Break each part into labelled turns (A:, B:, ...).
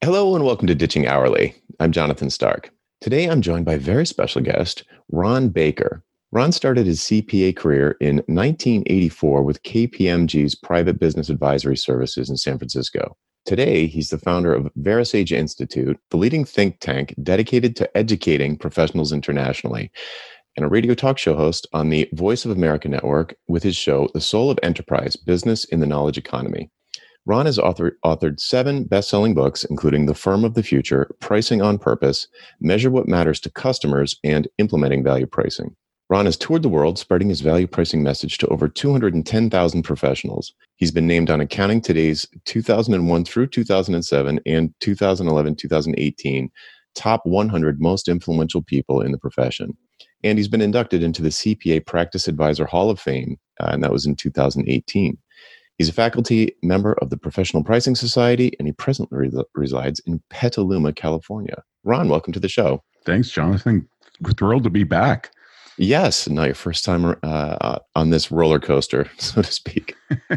A: Hello and welcome to Ditching Hourly. I'm Jonathan Stark. Today I'm joined by a very special guest, Ron Baker. Ron started his CPA career in 1984 with KPMG's Private Business Advisory Services in San Francisco. Today, he's the founder of VeraSage Institute, the leading think tank dedicated to educating professionals internationally, and a radio talk show host on the Voice of America network with his show, The Soul of Enterprise, Business in the Knowledge Economy. Ron has authored 7 best-selling books, including The Firm of the Future, Pricing on Purpose, Measure What Matters to Customers, and Implementing Value Pricing. Ron has toured the world, spreading his value pricing message to over 210,000 professionals. He's been named on Accounting Today's 2001 through 2007 and 2011-2018 top 100 most influential people in the profession. And he's been inducted into the CPA Practice Advisor Hall of Fame, and that was in 2018. He's a faculty member of the Professional Pricing Society, and he presently resides in Petaluma, California. Ron, welcome to the show.
B: Thanks, Jonathan. We're thrilled to be back.
A: Yes, not your first time on this roller coaster, so to speak.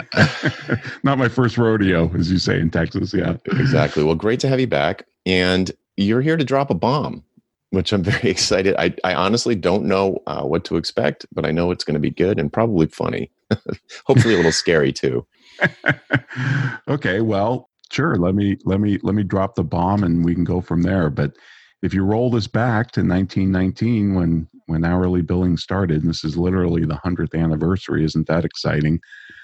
B: Not my first rodeo, as you say in Texas, yeah.
A: Exactly. Well, great to have you back. And you're here to drop a bomb, which I'm very excited. I honestly don't know what to expect, but I know it's going to be good and probably funny. Hopefully a little scary too.
B: Okay, well, sure. Let me drop the bomb and we can go from there. But if you roll this back to 1919 when hourly billing started, and this is literally the 100th anniversary, isn't that exciting?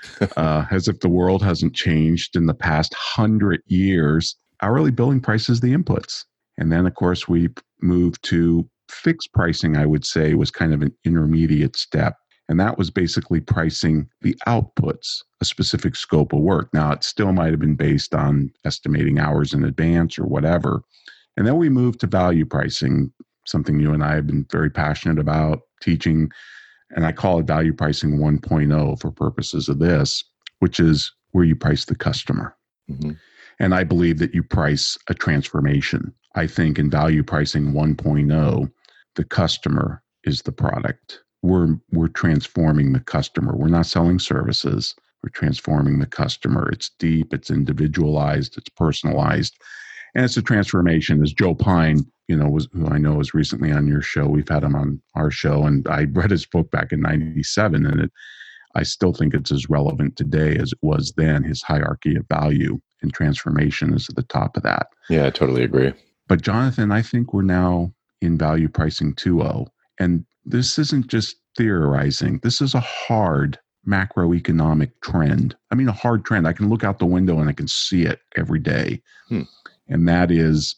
B: As if the world hasn't changed in the past 100 years, hourly billing prices the inputs. And then, of course, we moved to fixed pricing, I would say, was kind of an intermediate step. And that was basically pricing the outputs, a specific scope of work. Now, it still might have been based on estimating hours in advance or whatever. And then we moved to value pricing, something you and I have been very passionate about teaching. And I call it value pricing 1.0 for purposes of this, which is where you price the customer. Mm-hmm. And I believe that you price a transformation. I think in value pricing 1.0, the customer is the product. We're transforming the customer. We're not selling services. We're transforming the customer. It's deep, it's individualized, it's personalized, and it's a transformation. As Joe Pine, who I know was recently on your show. We've had him on our show, and I read his book back in '97, and I still think it's as relevant today as it was then. His hierarchy of value and transformation is at the top of that.
A: Yeah, I totally agree.
B: But Jonathan, I think we're now in value pricing 2.0, and this isn't just theorizing. This is a hard macroeconomic trend. I mean, a hard trend. I can look out the window and I can see it every day. And that is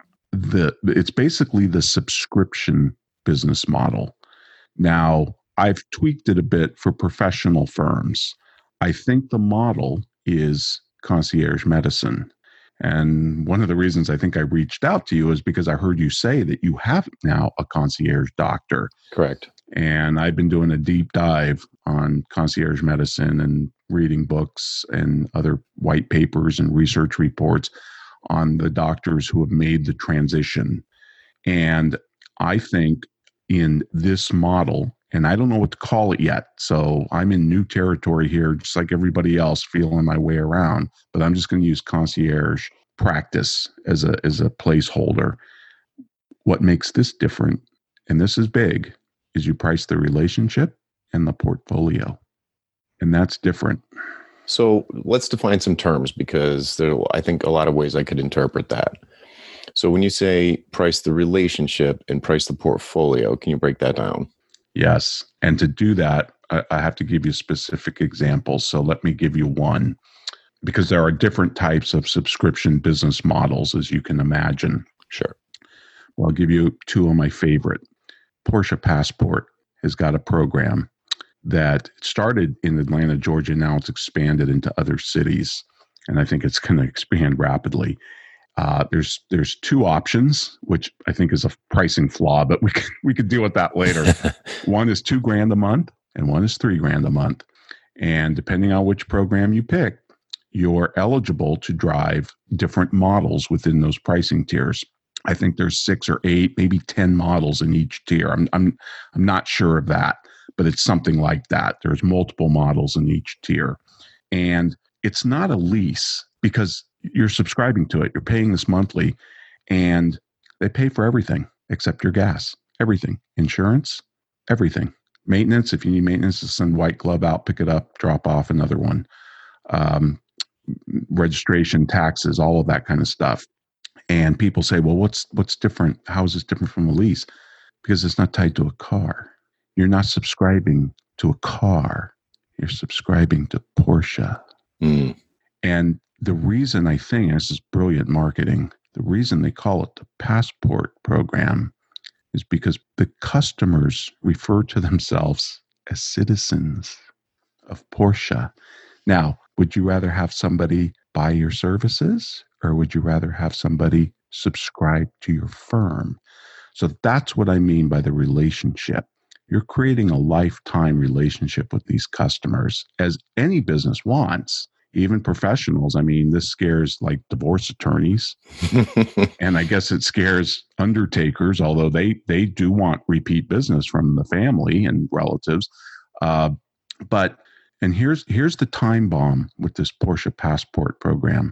B: it's basically the subscription business model. Now, I've tweaked it a bit for professional firms. I think the model is concierge medicine. And one of the reasons I think I reached out to you is because I heard you say that you have now a concierge doctor.
A: Correct.
B: And I've been doing a deep dive on concierge medicine and reading books and other white papers and research reports on the doctors who have made the transition. And I think in this model, and I don't know what to call it yet, so I'm in new territory here, just like everybody else, feeling my way around, but I'm just going to use concierge practice as a placeholder. What makes this different, and this is big, is you price the relationship and the portfolio. And that's different.
A: So let's define some terms, because there are, I think, a lot of ways I could interpret that. So when you say price the relationship and price the portfolio, can you break that down?
B: Yes. And to do that, I have to give you specific examples. So let me give you one, because there are different types of subscription business models, as you can imagine.
A: Sure.
B: Well, I'll give you 2 of my favorite. Porsche Passport has got a program that started in Atlanta, Georgia. Now it's expanded into other cities, and I think it's going to expand rapidly. There's 2 options, which I think is a pricing flaw, but we could deal with that later. One is $2,000 a month, and one is $3,000 a month. And depending on which program you pick, you're eligible to drive different models within those pricing tiers. I think there's 6 or 8, maybe 10 models in each tier. I'm not sure of that, but it's something like that. There's multiple models in each tier, and it's not a lease, because you're subscribing to it. You're paying this monthly, and they pay for everything except your gas. Everything. Insurance, everything. Maintenance, if you need maintenance, to send white glove out, pick it up, drop off another one. Registration, taxes, all of that kind of stuff. And people say, well, what's different? How is this different from a lease? Because it's not tied to a car. You're not subscribing to a car. You're subscribing to Porsche.
A: Mm.
B: And the reason I think, and this is brilliant marketing, the reason they call it the Passport program is because the customers refer to themselves as citizens of Porsche. Now, would you rather have somebody buy your services, or would you rather have somebody subscribe to your firm? So that's what I mean by the relationship. You're creating a lifetime relationship with these customers, as any business wants, even professionals. I mean, this scares like divorce attorneys, and I guess it scares undertakers, although they do want repeat business from the family and relatives. And here's the time bomb with this Porsche Passport program.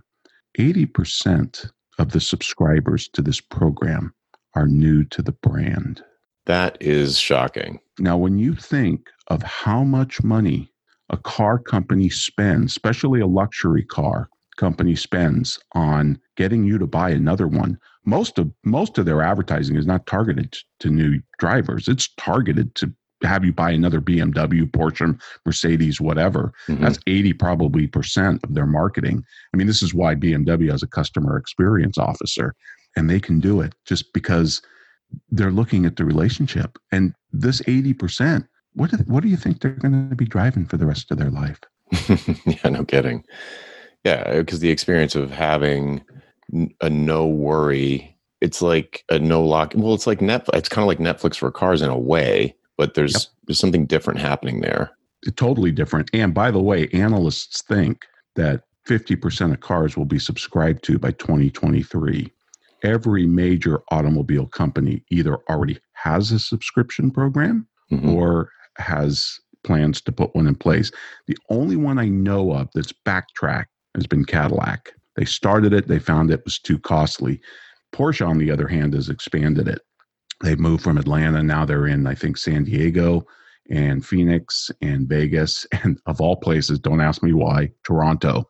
B: 80% of the subscribers to this program are new to the brand.
A: That is shocking.
B: Now, when you think of how much money a car company spends, especially a luxury car company spends on getting you to buy another one, most of their advertising is not targeted to new drivers. It's targeted to have you buy another BMW, Porsche, Mercedes, whatever.
A: Mm-hmm.
B: That's 80% of their marketing. I mean, this is why BMW has a customer experience officer, and they can do it just because they're looking at the relationship. And this 80%, what do you think they're going to be driving for the rest of their life?
A: Yeah, no kidding. Yeah, because the experience of having a no worry, it's like a no lock. Well, it's like Netflix. It's kind of like Netflix for cars in a way, but there's something different happening there.
B: Totally different. And by the way, analysts think that 50% of cars will be subscribed to by 2023. Every major automobile company either already has a subscription program or has plans to put one in place. The only one I know of that's backtracked has been Cadillac. They started it. They found it was too costly. Porsche, on the other hand, has expanded it. They've moved from Atlanta. Now they're in, I think, San Diego and Phoenix and Vegas. And of all places, don't ask me why, Toronto.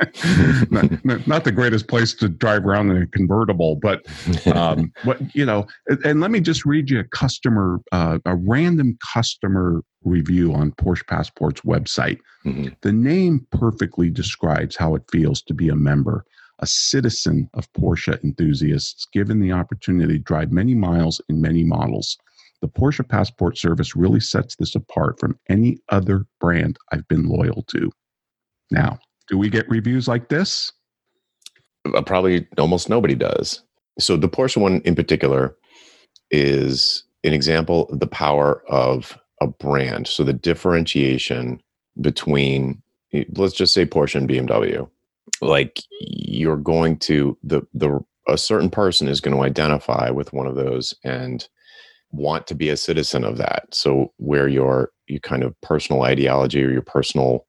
B: not the greatest place to drive around in a convertible, but and let me just read you a random customer review on Porsche Passport's website. The name perfectly describes how it feels to be a member, a citizen of Porsche enthusiasts, given the opportunity to drive many miles in many models. The Porsche Passport service really sets this apart from any other brand I've been loyal to. Now, do we get reviews like this?
A: Probably almost nobody does. So the Porsche one in particular is an example of the power of a brand. So the differentiation between, let's just say, Porsche and BMW. Like, you're going to, a certain person is going to identify with one of those and want to be a citizen of that. So where your kind of personal ideology or your personal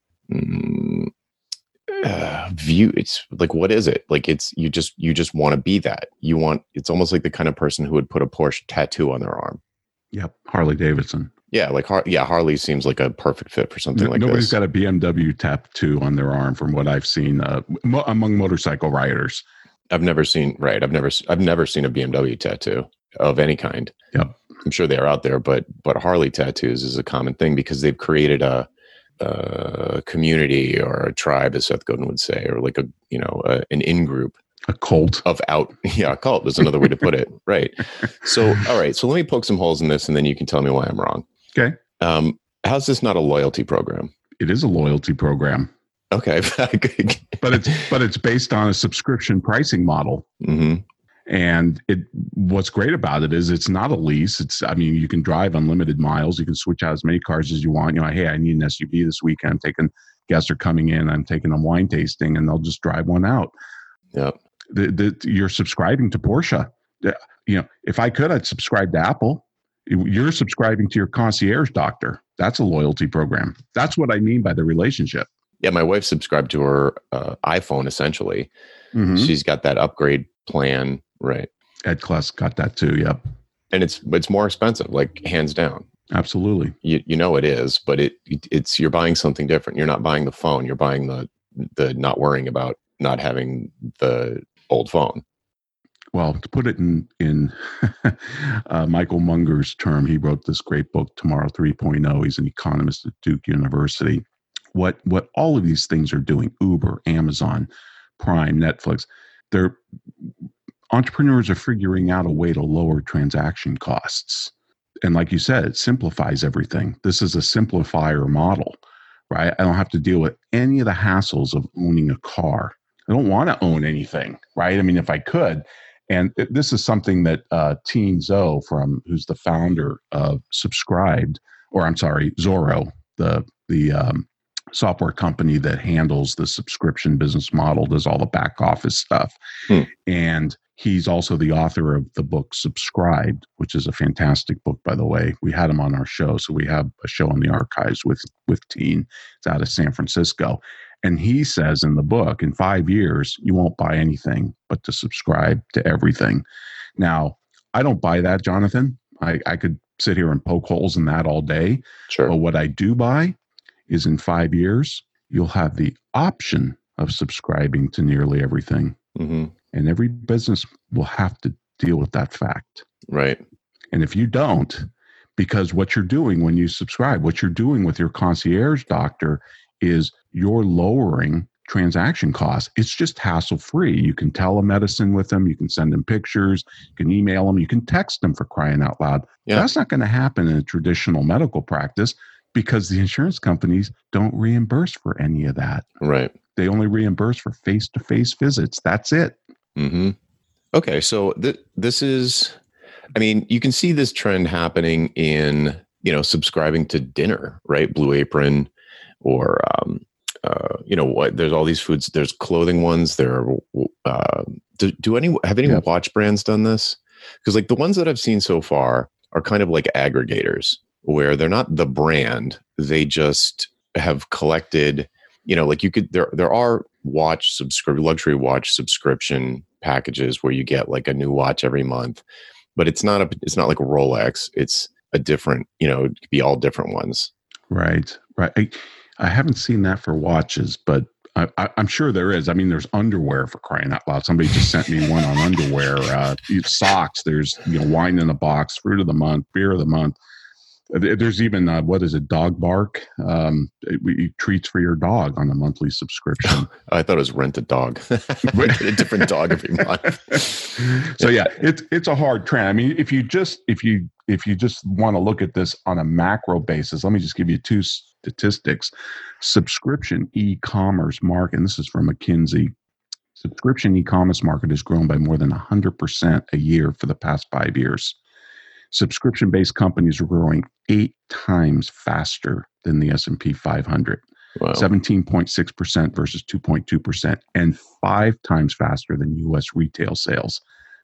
A: view, it's like, what is it? Like, it's you just want to be that. It's almost like the kind of person who would put a Porsche tattoo on their arm.
B: Yep, Harley Davidson.
A: Yeah, Harley seems like a perfect fit for something like
B: Nobody's
A: this.
B: got a BMW tattoo on their arm, from what I've seen among motorcycle riders.
A: I've never seen a BMW tattoo of any kind.
B: Yep.
A: I'm sure they're out there, but Harley tattoos is a common thing because they've created a community or a tribe, as Seth Godin would say, or like an in-group.
B: A cult.
A: A cult is another way to put it. Right. So, all right. So let me poke some holes in this, and then you can tell me why I'm wrong.
B: Okay.
A: How's this not a loyalty program?
B: It is a loyalty program.
A: Okay.
B: but it's based on a subscription pricing model.
A: Mm-hmm.
B: And what's great about it is it's not a lease. You can drive unlimited miles. You can switch out as many cars as you want. Hey, I need an SUV this weekend. Guests are coming in. I'm taking them wine tasting, and they'll just drive one out.
A: Yep.
B: You're subscribing to Porsche. If I could, I'd subscribe to Apple. You're subscribing to your concierge doctor. That's a loyalty program. That's what I mean by the relationship.
A: Yeah, my wife subscribed to her iPhone essentially.
B: Mm-hmm.
A: She's got that upgrade plan, right?
B: Ed Kless got that too. Yep.
A: And it's more expensive, like hands down.
B: Absolutely.
A: You know it is, but it's you're buying something different. You're not buying the phone. You're buying the not worrying about not having the old phone.
B: Well, to put it in Michael Munger's term, he wrote this great book, Tomorrow 3.0. He's an economist at Duke University. What all of these things are doing, Uber, Amazon, Prime, Netflix, entrepreneurs are figuring out a way to lower transaction costs. And like you said, it simplifies everything. This is a simplifier model, right? I don't have to deal with any of the hassles of owning a car. I don't want to own anything, right? I mean, if I could. And this is something that Tien Tzuo, who's the founder of Zorro, the software company that handles the subscription business model, does all the back office stuff. And he's also the author of the book Subscribed, which is a fantastic book, by the way. We had him on our show. So we have a show in the archives with Tien. It's out of San Francisco. And he says in the book, in 5 years, you won't buy anything but to subscribe to everything. Now, I don't buy that, Jonathan. I could sit here and poke holes in that all day.
A: Sure.
B: But what I do buy is in 5 years, you'll have the option of subscribing to nearly everything.
A: Mm-hmm.
B: And every business will have to deal with that fact.
A: Right.
B: And if you don't, because what you're doing when you subscribe, what you're doing with your concierge doctor is you're lowering transaction costs. It's just hassle-free. You can telemedicine with them. You can send them pictures. You can email them. You can text them, for crying out loud. Yeah. That's not going to happen in a traditional medical practice because the insurance companies don't reimburse for any of that.
A: Right.
B: They only reimburse for face-to-face visits. That's it.
A: Mm-hmm. Okay. So this is, I mean, you can see this trend happening in, subscribing to dinner, right? Blue Apron, or, there's all these foods. There's clothing ones. Have any watch brands done this? Because like the ones that I've seen so far are kind of like aggregators where they're not the brand. They just have collected, there are luxury watch subscription packages where you get like a new watch every month, but it's not like a Rolex. It's a different, it could be all different ones. Right.
B: I haven't seen that for watches, but I'm sure there is. I mean, there's underwear, for crying out loud. Somebody just sent me one on underwear. Socks. There's wine in a box, fruit of the month, beer of the month. There's even dog bark, treats for your dog on a monthly subscription.
A: I thought it was rent a dog. Rent a different dog every month.
B: So yeah, it's a hard trend. I mean, if you just want to look at this on a macro basis, let me just give you two statistics. Subscription e-commerce market, and this is from McKinsey. Subscription e-commerce market has grown by more than 100% a year for the past 5 years. Subscription-based companies are growing 8 times faster than the S&P 500. Wow. 17.6% versus 2.2%, and 5 times faster than U.S. retail sales,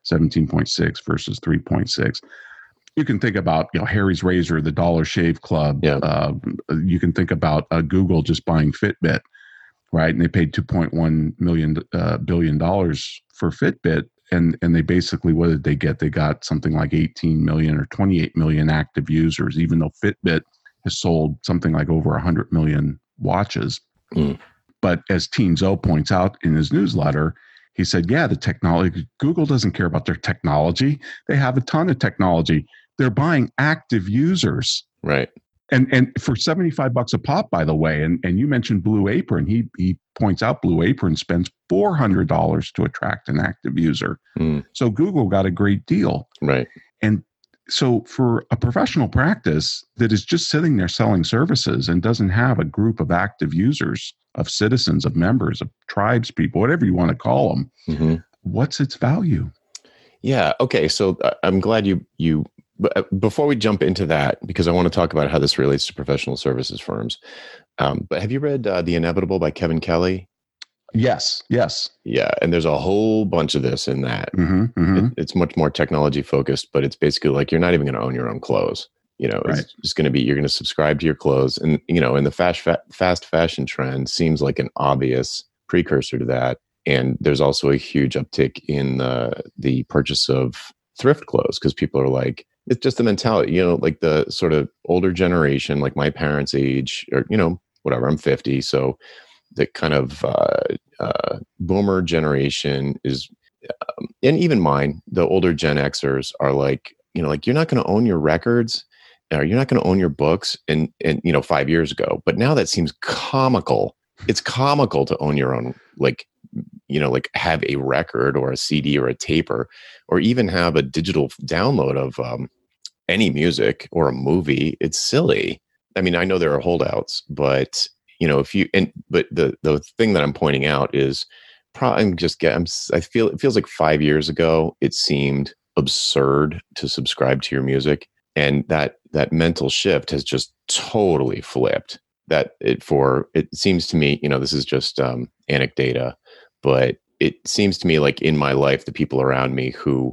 B: 17.6 versus 3.6. You can think about Harry's Razor, the Dollar Shave Club. Yeah. You can think about Google just buying Fitbit, right? And they paid $2.1 billion for Fitbit. And they basically, what did they get? They got something like 18 million or 28 million active users, even though Fitbit has sold something like over 100 million watches. But as Tien Tzuo points out in his newsletter, he said, the technology, Google doesn't care about their technology. They have a ton of technology. They're buying active users.
A: Right.
B: And for $75 a pop, by the way, and you mentioned Blue Apron, he points out Blue Apron spends $400 to attract an active user. So Google got a great deal.
A: Right.
B: And so for a professional practice that is just sitting there selling services and doesn't have a group of active users, of citizens, of members, of tribes people, whatever you want to call them, what's its value?
A: Yeah. Okay. So I'm glad you before we jump into that, because I want to talk about how this relates to professional services firms. But have you read The Inevitable by Kevin Kelly?
B: Yes.
A: Yeah. And there's a whole bunch of this in that. It's much more technology focused, but it's basically like you're not even going to own your own clothes.
B: Right.
A: Is just going to be, you're going to subscribe to your clothes. And, and the fast fashion trend seems like an obvious precursor to that. And there's also a huge uptick in the purchase of thrift clothes because people are like, it's just the mentality, like the sort of older generation, like my parents' age, or, whatever, I'm 50. So the kind of boomer generation is, and even mine, the older Gen Xers are like, like you're not going to own your records, or you're not going to own your books, and 5 years ago. But now that seems comical. It's comical to own your own, like have a record or a CD or a tape, or even have a digital download of any music or a movie. It's silly. I mean, I know there are holdouts, but but the thing that I'm pointing out is I feel it feels like 5 years ago it seemed absurd to subscribe to your music, and that mental shift has just totally flipped. It seems to me, this is just anecdata, but it seems to me like in my life, the people around me who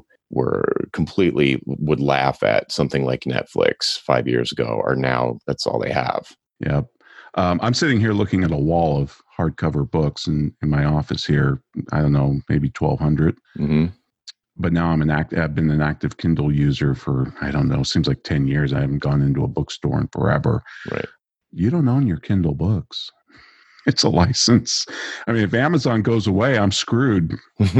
A: would laugh at something like Netflix 5 years ago are now, that's all they have.
B: Yeah. I'm sitting here looking at a wall of hardcover books in my office here. I don't know, maybe 1,200.
A: Mm-hmm.
B: But now I've been an active Kindle user for, I don't know, seems like 10 years. I haven't gone into a bookstore in forever.
A: Right.
B: You don't own your Kindle books. It's a license. I mean, if Amazon goes away, I'm screwed.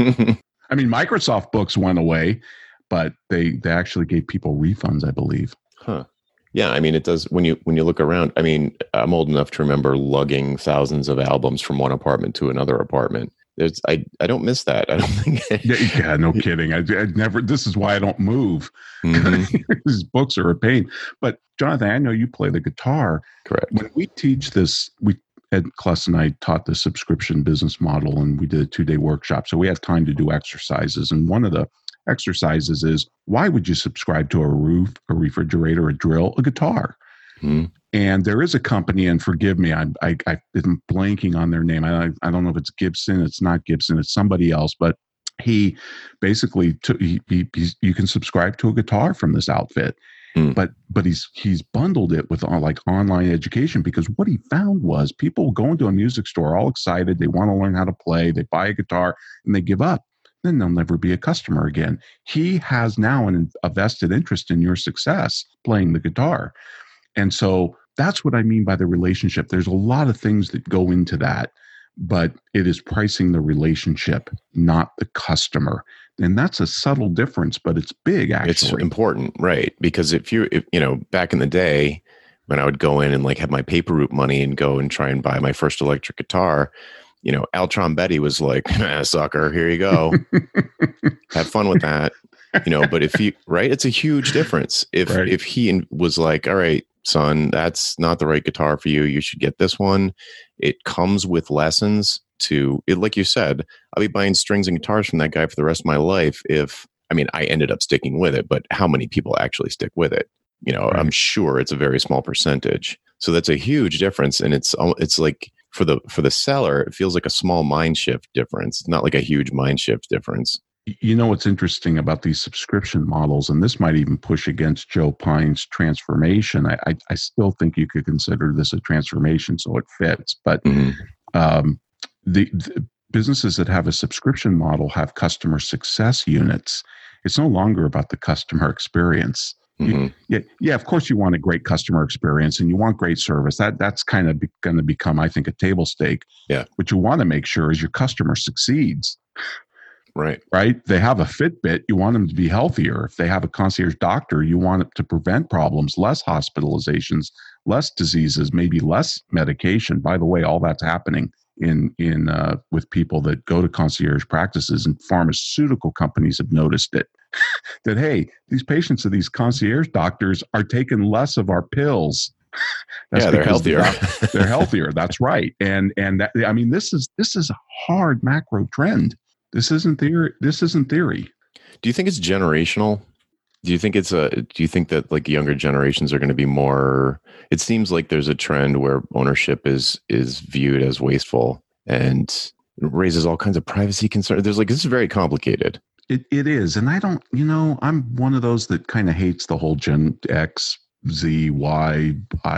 B: I mean, Microsoft books went away, but they actually gave people refunds, I believe.
A: Huh. Yeah, I mean, it does when you look around. I mean, I'm old enough to remember lugging thousands of albums from one apartment to another apartment. I don't miss that. I don't think.
B: Yeah, no kidding. I never. This is why I don't move.
A: Mm-hmm.
B: These books are a pain. But Jonathan, I know you play the guitar.
A: Correct.
B: When we teach this, Ed Kless and I taught the subscription business model, and we did a 2-day workshop. So we have time to do exercises. And one of the exercises is, why would you subscribe to a roof, a refrigerator, a drill, a guitar?
A: Mm-hmm.
B: And there is a company, and forgive me, I've been blanking on their name. I don't know if it's Gibson. It's not Gibson. It's somebody else. But he basically you can subscribe to a guitar from this outfit. But he's bundled it with like online education, because what he found was people go into a music store all excited. They want to learn how to play. They buy a guitar and they give up. Then they'll never be a customer again. He has now a vested interest in your success playing the guitar. And so that's what I mean by the relationship. There's a lot of things that go into that, but it is pricing the relationship, not the customer. And that's a subtle difference, but it's big, actually.
A: It's important, right? Because if back in the day when I would go in and like have my paper route money and go and try and buy my first electric guitar, Al Trombetti was like, sucker, here you go. Have fun with that. But if it's a huge difference. If he was like, all right, son, that's not the right guitar for you. You should get this one. It comes with lessons like you said, I'll be buying strings and guitars from that guy for the rest of my life. I ended up sticking with it, but how many people actually stick with it? Right. I'm sure it's a very small percentage. So that's a huge difference. And it's like for the seller, it feels like a small mind shift difference. It's not like a huge mind shift difference.
B: What's interesting about these subscription models, and this might even push against Joe Pine's transformation. I still think you could consider this a transformation, so it fits. But the businesses that have a subscription model have customer success units. It's no longer about the customer experience. Mm-hmm. Yeah, of course you want a great customer experience and you want great service. That's kind of going to become, I think, a table stake.
A: Yeah.
B: What you want to make sure is your customer succeeds. Right. They have a Fitbit. You want them to be healthier. If they have a concierge doctor, you want it to prevent problems, less hospitalizations, less diseases, maybe less medication. By the way, all that's happening in with people that go to concierge practices, and pharmaceutical companies have noticed it. That, hey, these patients of these concierge doctors are taking less of our pills.
A: They're healthier.
B: They're healthier. That's right. And that, this is a hard macro trend. This isn't theory.
A: Do you think it's generational? Do you think that like younger generations are going to be more? It seems like there's a trend where ownership is viewed as wasteful and raises all kinds of privacy concerns. This is very complicated.
B: It is. And I don't, I'm one of those that kind of hates the whole Gen X Z, Y,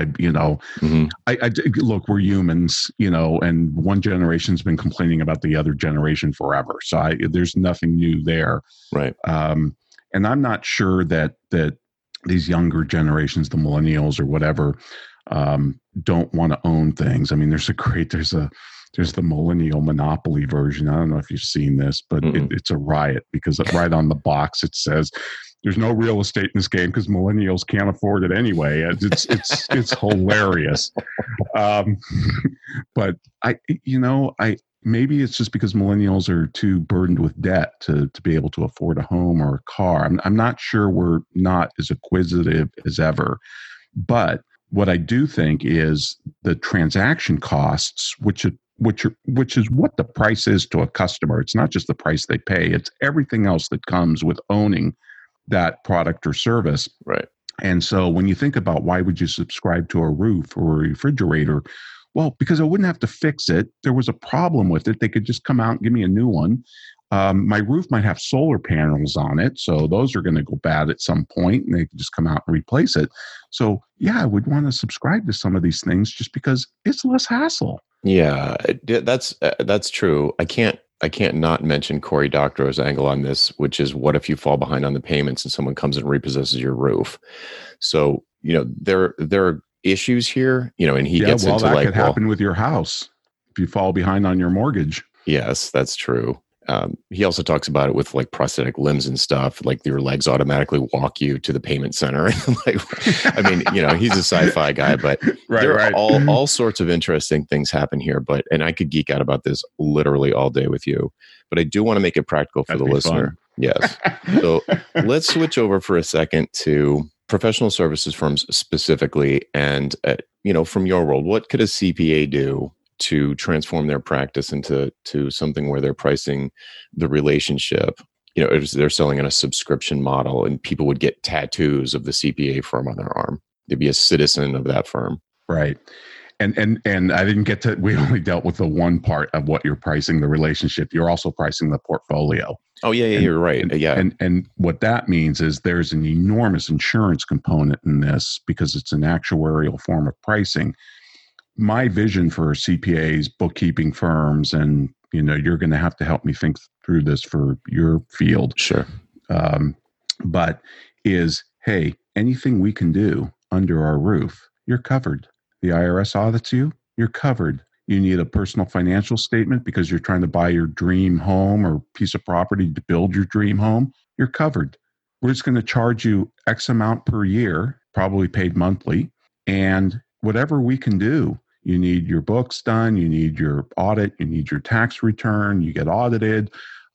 B: I look, we're humans, and one generation's been complaining about the other generation forever. So there's nothing new there.
A: Right.
B: And I'm not sure that these younger generations, the millennials or whatever, don't want to own things. I mean, there's the millennial monopoly version. I don't know if you've seen this, but it's a riot because right on the box it says there's no real estate in this game because millennials can't afford it anyway. It's hilarious. But I maybe it's just because millennials are too burdened with debt to be able to afford a home or a car. I'm not sure we're not as acquisitive as ever, but what I do think is the transaction costs, which is what the price is to a customer. It's not just the price they pay; it's everything else that comes with owning that product or service.
A: Right.
B: And so when you think about why would you subscribe to a roof or a refrigerator? Well, because I wouldn't have to fix it. There was a problem with it. They could just come out and give me a new one. My roof might have solar panels on it, so those are going to go bad at some point, and they can just come out and replace it. So, yeah, I would want to subscribe to some of these things just because it's less hassle.
A: Yeah, that's true. I can't not mention Cory Doctorow's angle on this, which is what if you fall behind on the payments and someone comes and repossesses your roof? So, there are issues here, and he gets into
B: that could happen with your house if you fall behind on your mortgage.
A: Yes, that's true. He also talks about it with like prosthetic limbs and stuff, like your legs automatically walk you to the payment center. I mean, he's a sci-fi guy, but there are all sorts of interesting things happen here. And I could geek out about this literally all day with you, but I do want to make it practical for the listener. Fun. Yes. So let's switch over for a second to professional services firms specifically. And, from your world, what could a CPA do to transform their practice into something where they're pricing the relationship? They're selling in a subscription model, and people would get tattoos of the CPA firm on their arm. They'd be a citizen of that firm.
B: Right. And I didn't get to, we only dealt with the one part of what you're pricing the relationship. You're also pricing the portfolio.
A: Oh yeah, you're right.
B: And what that means is there's an enormous insurance component in this because it's an actuarial form of pricing. My vision for CPAs, bookkeeping firms, and you're going to have to help me think through this for your field.
A: Sure.
B: But hey, anything we can do under our roof, you're covered. The IRS audits you, you're covered. You need a personal financial statement because you're trying to buy your dream home or piece of property to build your dream home, you're covered. We're just going to charge you X amount per year, probably paid monthly, and whatever we can do. You need your books done, you need your audit, you need your tax return, you get audited,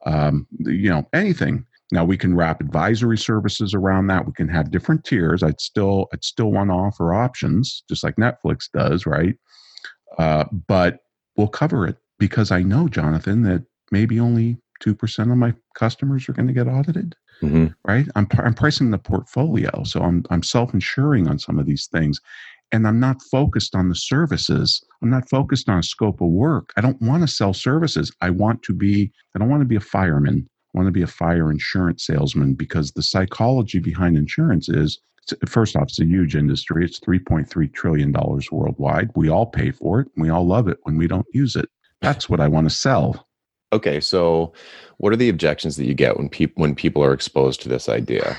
B: anything. Now we can wrap advisory services around that. We can have different tiers. I'd still want to offer options, just like Netflix does, right? But we'll cover it because I know, Jonathan, that maybe only 2% of my customers are going to get audited, right? I'm pricing the portfolio, so I'm self-insuring on some of these things. And I'm not focused on the services. I'm not focused on a scope of work. I don't want to sell services. I don't want to be a fireman. I want to be a fire insurance salesman because the psychology behind insurance is, first off, it's a huge industry. It's $3.3 trillion worldwide. We all pay for it. And we all love it when we don't use it. That's what I want to sell.
A: Okay. So what are the objections that you get when people are exposed to this idea?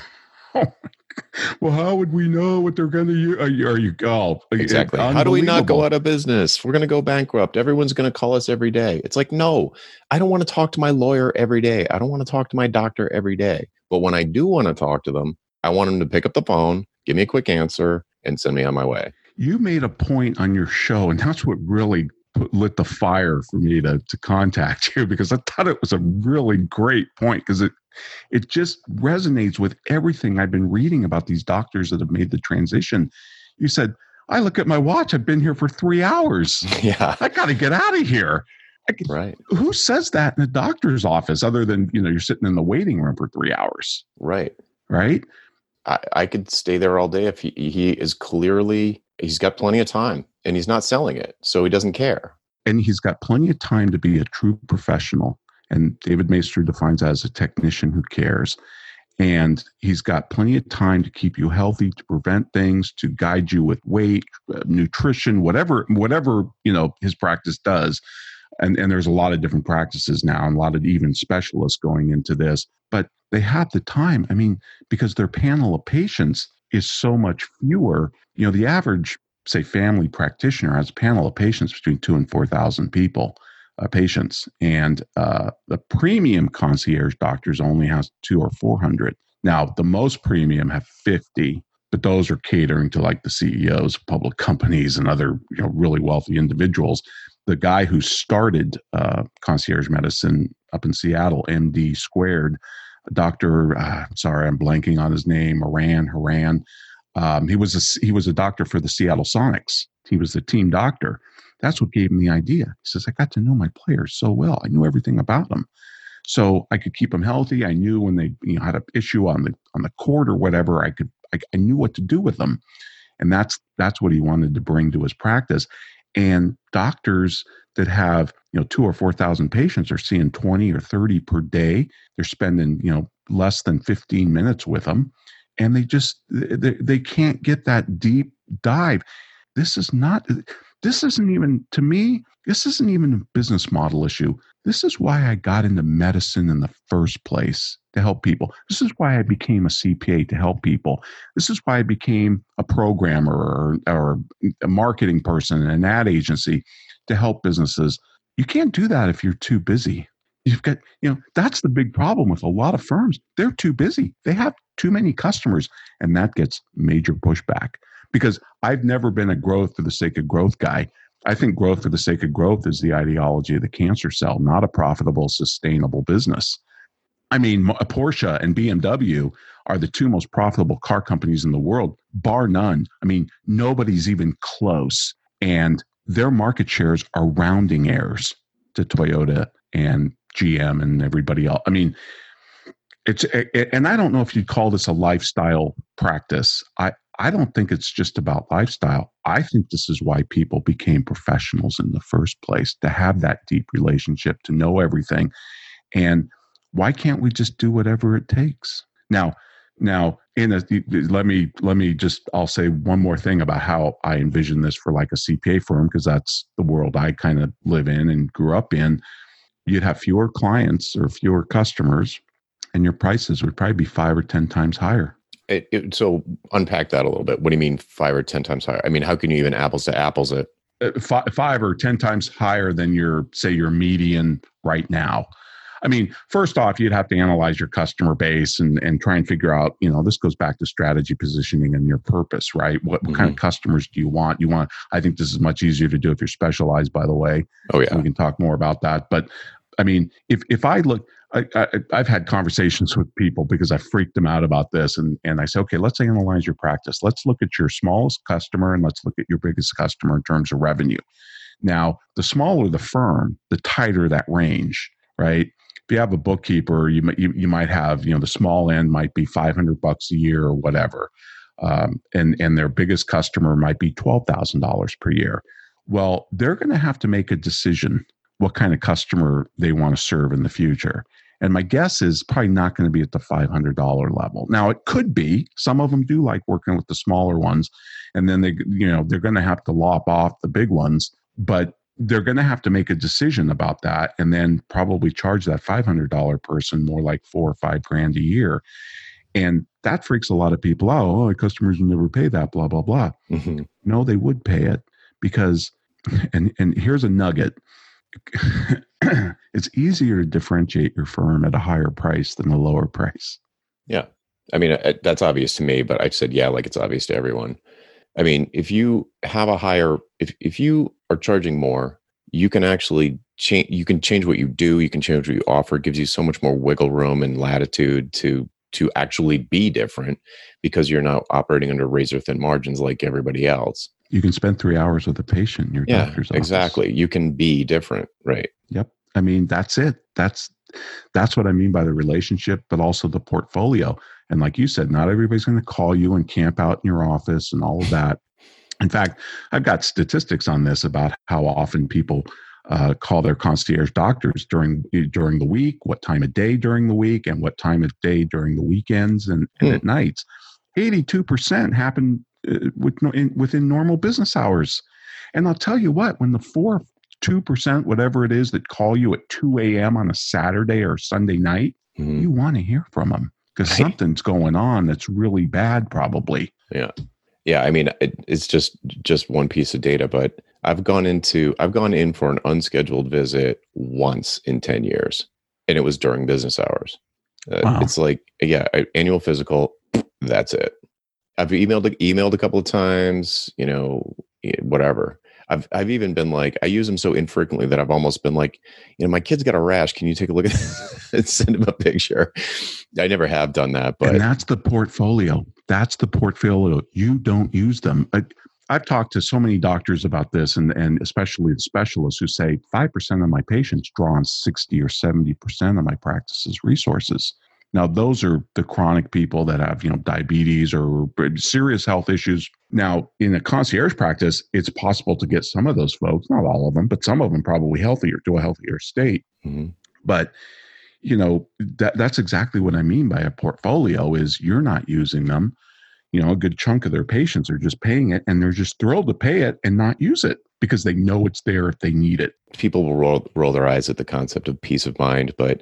B: Well, how would we know what they're going to use?
A: Exactly. How do we not go out of business? We're going to go bankrupt. Everyone's going to call us every day. It's like, no, I don't want to talk to my lawyer every day. I don't want to talk to my doctor every day. But when I do want to talk to them, I want them to pick up the phone, give me a quick answer, and send me on my way.
B: You made a point on your show, and that's what really lit the fire for me to contact you, because I thought it was a really great point, because it just resonates with everything I've been reading about these doctors that have made the transition. You said, I look at my watch, I've been here for 3 hours.
A: Yeah.
B: I got to get out of here.
A: Right.
B: Who says that in a doctor's office other than, you're sitting in the waiting room for 3 hours?
A: Right.
B: Right.
A: I could stay there all day if he is clearly, he's got plenty of time and he's not selling it. So he doesn't care.
B: And he's got plenty of time to be a true professional. And David Maister defines that as a technician who cares. And he's got plenty of time to keep you healthy, to prevent things, to guide you with weight, nutrition, whatever his practice does. And there's a lot of different practices now, and a lot of even specialists going into this. But they have the time. I mean, because their panel of patients is so much fewer. The average, say, family practitioner has a panel of patients between 2,000 and 4,000 people. Patients, and the premium concierge doctors only has 200 or 400. Now, the most premium have 50, but those are catering to like the CEOs of public companies and other really wealthy individuals. The guy who started concierge medicine up in Seattle, MD Squared, Dr. Sorry, I'm blanking on his name, Haran. He was a doctor for the Seattle Sonics. He was the team doctor. That's what gave him the idea. He says, I got to know my players so well. I knew everything about them. So I could keep them healthy. I knew when they had an issue on the court or whatever, I knew what to do with them. And that's what he wanted to bring to his practice. And doctors that have 2,000 or 4,000 patients are seeing 20 or 30 per day. They're spending less than 15 minutes with them. And they can't get that deep dive. This isn't even a business model issue. This is why I got into medicine in the first place, to help people. This is why I became a CPA, to help people. This is why I became a programmer or a marketing person in an ad agency, to help businesses. You can't do that if you're too busy. You've got, that's the big problem with a lot of firms. They're too busy. They have too many customers, and that gets major pushback. Because I've never been a growth for the sake of growth guy. I think growth for the sake of growth is the ideology of the cancer cell, not a profitable, sustainable business. I mean, Porsche and BMW are the two most profitable car companies in the world, bar none. I mean, nobody's even close. And their market shares are rounding errors to Toyota and GM and everybody else. I mean, and I don't know if you'd call this a lifestyle practice. I don't think it's just about lifestyle. I think this is why people became professionals in the first place, to have that deep relationship, to know everything. And why can't we just do whatever it takes? Now, let me just, I'll say one more thing about how I envision this for like a CPA firm, because that's the world I kind of live in and grew up in. You'd have fewer clients or fewer customers, and your prices would probably be 5 or 10 times higher.
A: So unpack that a little bit. What do you mean 5 or 10 times higher? I mean, how can you even apples to apples it?
B: 5 or 10 times higher than your median right now. I mean, first off, you'd have to analyze your customer base and try and figure out, this goes back to strategy, positioning, and your purpose, right? What kind of customers do you want? I think this is much easier to do if you're specialized, by the way.
A: Oh, yeah.
B: So we can talk more about that. But I mean, if I look, I've had conversations with people because I freaked them out about this. And I say, okay, let's analyze your practice. Let's look at your smallest customer and let's look at your biggest customer in terms of revenue. Now, the smaller the firm, the tighter that range, right? If you have a bookkeeper, you might have, the small end might be $500 a year or whatever. And their biggest customer might be $12,000 per year. Well, they're going to have to make a decision what kind of customer they want to serve in the future. And my guess is probably not going to be at the $500 level. Now, it could be. Some of them do like working with the smaller ones, and then they're going to have to lop off the big ones. But they're going to have to make a decision about that, and then probably charge that $500 person more like $4 or $5 grand a year. And that freaks a lot of people out. Oh, customers will never pay that, blah, blah, blah. Mm-hmm. No, they would pay it because, and here's a nugget. It's easier to differentiate your firm at a higher price than a lower price.
A: Yeah. I mean, that's obvious to me, but I've said, yeah, like it's obvious to everyone. I mean, if you have a higher, if you are charging more, you can actually change, you can change what you do. You can change what you offer. It gives you so much more wiggle room and latitude to actually be different because you're not operating under razor thin margins like everybody else.
B: You can spend 3 hours with a patient in your doctor's office.
A: Exactly. You can be different, right?
B: Yep. I mean, that's it. That's what I mean by the relationship, but also the portfolio. And like you said, not everybody's going to call you and camp out in your office and all of that. In fact, I've got statistics on this about how often people call their concierge doctors during the week, what time of day during the week, and what time of day during the weekends and at nights. 82% happen within normal business hours. And I'll tell you what, when the 2%, whatever it is, that call you at 2 a.m. on a Saturday or Sunday night, you want to hear from them because something's going on that's really bad, probably.
A: Yeah. Yeah. I mean, it's just one piece of data, but I've gone in for an unscheduled visit once in 10 years, and it was during business hours. Wow. It's like, annual physical, that's it. I've emailed a couple of times, whatever. I've even been like, I use them so infrequently that I've almost been like, my kid's got a rash. Can you take a look at this and send him a picture? I never have done that, but
B: and that's the portfolio. You don't use them. I've talked to so many doctors about this, and especially the specialists who say 5% of my patients draw on 60 or 70% of my practice's resources. Now, those are the chronic people that have, diabetes or serious health issues. Now, in a concierge practice, it's possible to get some of those folks, not all of them, but some of them probably healthier, to a healthier state. Mm-hmm. But, that's exactly what I mean by a portfolio is you're not using them. A good chunk of their patients are just paying it, and they're just thrilled to pay it and not use it because they know it's there if they need it.
A: People will roll their eyes at the concept of peace of mind, but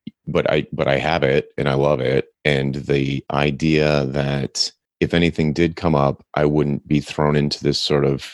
A: I have it and I love it. And the idea that if anything did come up, I wouldn't be thrown into this sort of,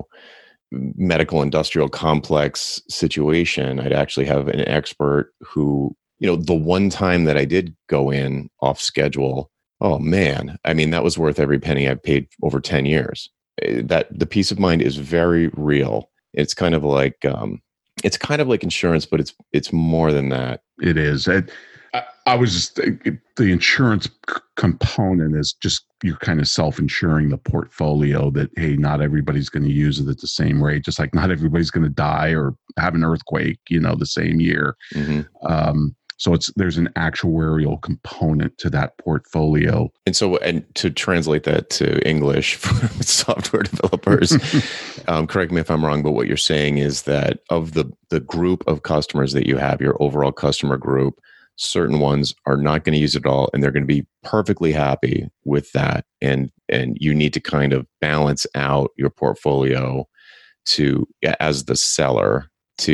A: medical industrial complex situation. I'd actually have an expert who, the one time that I did go in off schedule, oh man, I mean, that was worth every penny I've paid over 10 years. That the peace of mind is very real. It's kind of like insurance, but it's more than that.
B: It is. I was just the insurance component is just you're kind of self-insuring the portfolio that, hey, not everybody's going to use it at the same rate, just like not everybody's going to die or have an earthquake, the same year. Mm-hmm. So there's an actuarial component to that portfolio. And
A: to translate that to English for software developers, correct me if I'm wrong, but what you're saying is that of the group of customers that you have, your overall customer group, certain ones are not going to use it all, and they're going to be perfectly happy with that. And you need to kind of balance out your portfolio as the seller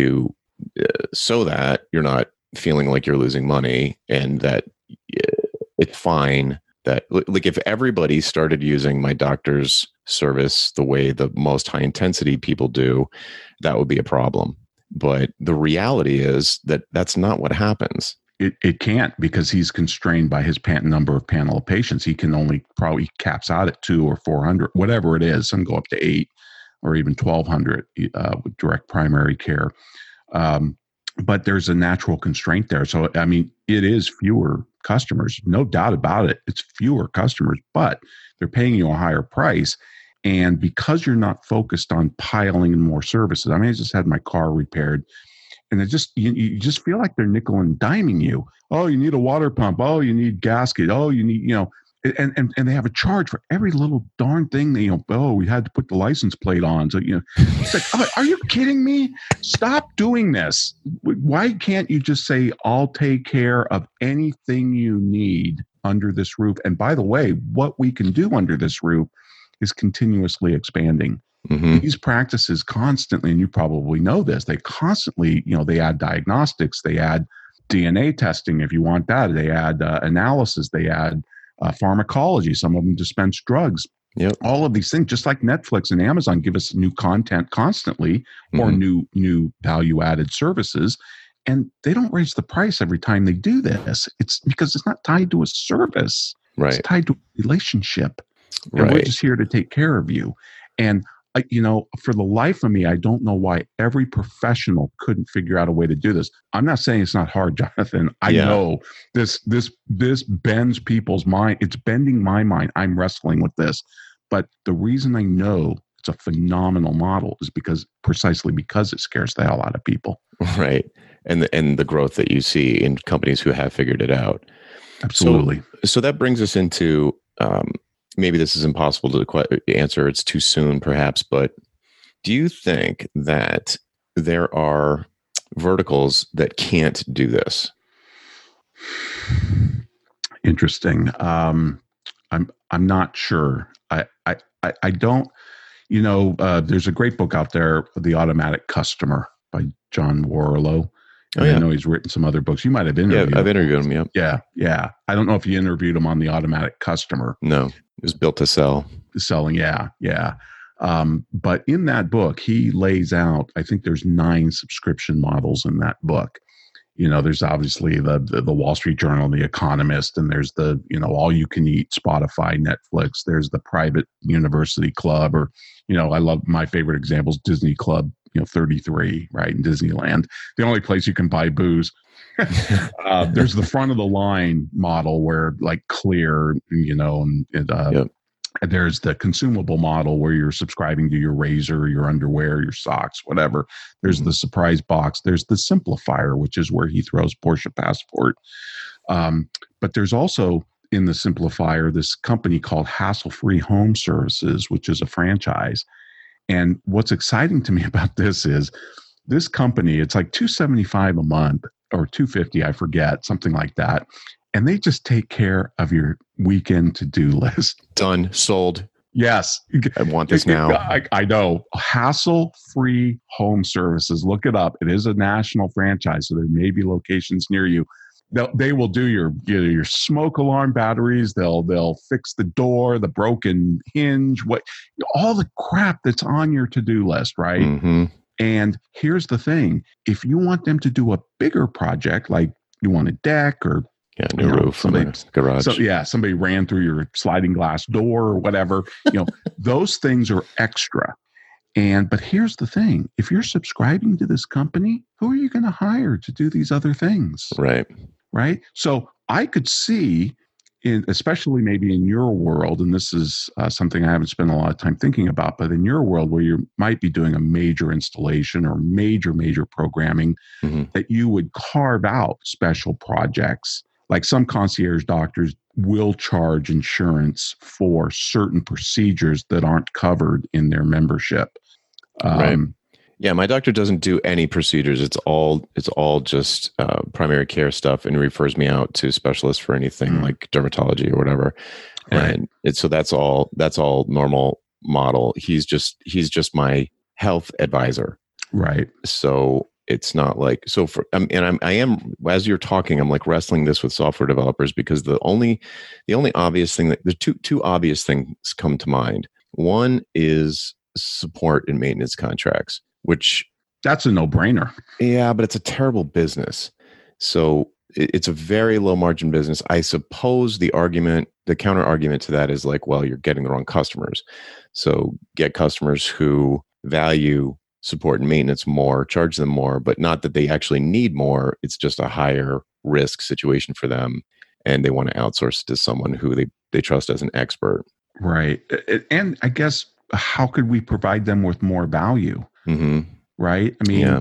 A: so that you're not feeling like you're losing money, and that it's fine that, like, if everybody started using my doctor's service the way the most high intensity people do, that would be a problem. But the reality is that that's not what happens.
B: It can't, because he's constrained by his number of panel of patients. He can only probably caps out at 200 or 400, whatever it is, and go up to 8 or even 1,200 with direct primary care. But there's a natural constraint there. So, I mean, it is fewer customers, no doubt about it. It's fewer customers, but they're paying you a higher price. And because you're not focused on piling in more services, I mean, I just had my car repaired, and you just feel like they're nickel and diming you. Oh, you need a water pump. Oh, you need gasket. Oh, you need, and they have a charge for every little darn thing that, we had to put the license plate on. So, it's like, oh, are you kidding me? Stop doing this. Why can't you just say, I'll take care of anything you need under this roof? And by the way, what we can do under this roof is continuously expanding. Mm-hmm. These practices constantly, and you probably know this, they constantly, they add diagnostics, they add DNA testing if you want that, they add analysis, they add pharmacology. Some of them dispense drugs. Yep. All of these things, just like Netflix and Amazon, give us new content constantly, mm-hmm. or new value-added services, and they don't raise the price every time they do this. It's because it's not tied to a service. Right. It's tied to a relationship. And we're just here to take care of you. And for the life of me, I don't know why every professional couldn't figure out a way to do this. I'm not saying it's not hard, Jonathan. I know this bends people's mind. It's bending my mind. I'm wrestling with this. But the reason I know it's a phenomenal model is precisely because it scares the hell out of people.
A: Right. And the growth that you see in companies who have figured it out.
B: Absolutely.
A: So that brings us into, maybe this is impossible to answer. It's too soon, perhaps. But do you think that there are verticals that can't do this.
B: Interesting. I'm not sure. I don't. There's a great book out there, The Automatic Customer by John Warrillow. And I know he's written some other books. You might have interviewed him.
A: Yeah, I've interviewed him,
B: Yeah. I don't know if you interviewed him on The Automatic Customer.
A: No, it was built to sell.
B: Selling, yeah. But in that book, he lays out, I think there's 9 subscription models in that book. There's obviously the Wall Street Journal, The Economist, and there's the, all you can eat, Spotify, Netflix. There's the private university club, or, I love my favorite examples, Disney Club, 33, right, in Disneyland, the only place you can buy booze. There's the front of the line model where like Clear, and there's the consumable model where you're subscribing to your razor, your underwear, your socks, whatever. There's the surprise box. There's the simplifier, which is where he throws Porsche Passport. But there's also in the simplifier this company called Hassle-Free Home Services, which is a franchise. And what's exciting to me about this is this company, it's like $275 a month or $250, I forget, something like that. And they just take care of your weekend to-do list.
A: Done. Sold.
B: Yes.
A: I want this now.
B: I know. Hassle-Free Home Services. Look it up. It is a national franchise, so there may be locations near you. They will do your smoke alarm batteries. They'll fix the door, the broken hinge, all the crap that's on your to-do list, right?
A: Mm-hmm.
B: And here's the thing. If you want them to do a bigger project, like you want a deck or
A: new roof, garage.
B: Somebody ran through your sliding glass door or whatever. Those things are extra. But here's the thing: if you're subscribing to this company, who are you going to hire to do these other things? Right. So I could see, especially maybe in your world, and this is something I haven't spent a lot of time thinking about, but in your world where you might be doing a major installation or major programming, that you would carve out special projects. Like some concierge doctors will charge insurance for certain procedures that aren't covered in their membership.
A: Right. Yeah, my doctor doesn't do any procedures. It's all just primary care stuff, and refers me out to specialists for anything like dermatology or whatever.
B: Right.
A: And so that's all normal model. He's just my health advisor.
B: Right.
A: So it's not like, so for, I am, as you're talking, I'm like wrestling this with software developers, because the only obvious thing the two obvious things come to mind. One is support and maintenance contracts, which
B: that's a no-brainer.
A: Yeah, but it's a terrible business. So it's a very low margin business. I suppose the counter argument to that is like, well, you're getting the wrong customers. So get customers who value support and maintenance more, charge them more, but not that they actually need more. It's just a higher risk situation for them, and they want to outsource it to someone who they trust as an expert.
B: Right. And I guess, how could we provide them with more value?
A: Mm-hmm.
B: Right. I mean,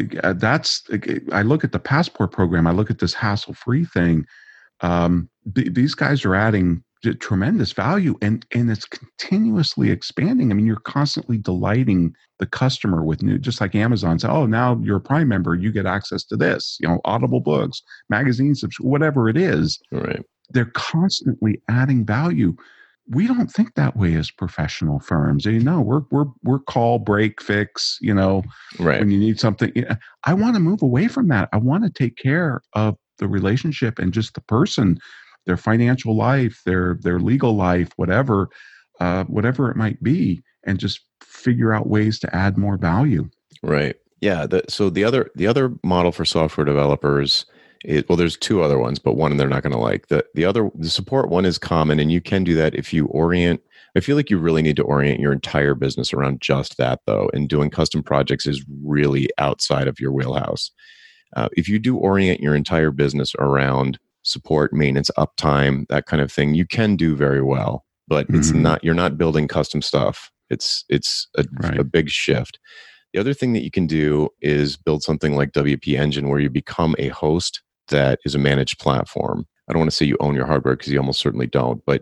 B: I look at the Passport program. I look at this hassle-free thing. These guys are adding tremendous value, and it's continuously expanding. I mean, you're constantly delighting the customer with new, just like Amazon says, oh, now you're a Prime member, you get access to this, Audible books, magazines, whatever it is.
A: Right.
B: They're constantly adding value. We don't think that way as professional firms. We're call, break, fix,
A: right.
B: When you need something. I want to move away from that. I want to take care of the relationship and just the person, their financial life, their legal life, whatever it might be, and just figure out ways to add more value.
A: Right. Yeah. So the other model for software developers, there's two other ones, but one they're not going to like. The support one is common, and you can do that if you orient. I feel like you really need to orient your entire business around just that, though, and doing custom projects is really outside of your wheelhouse. If you do orient your entire business around support, maintenance, uptime, that kind of thing, you can do very well, but it's not. You're not building custom stuff. It's a big shift. The other thing that you can do is build something like WP Engine, where you become a host that is a managed platform. I don't want to say you own your hardware, because you almost certainly don't, but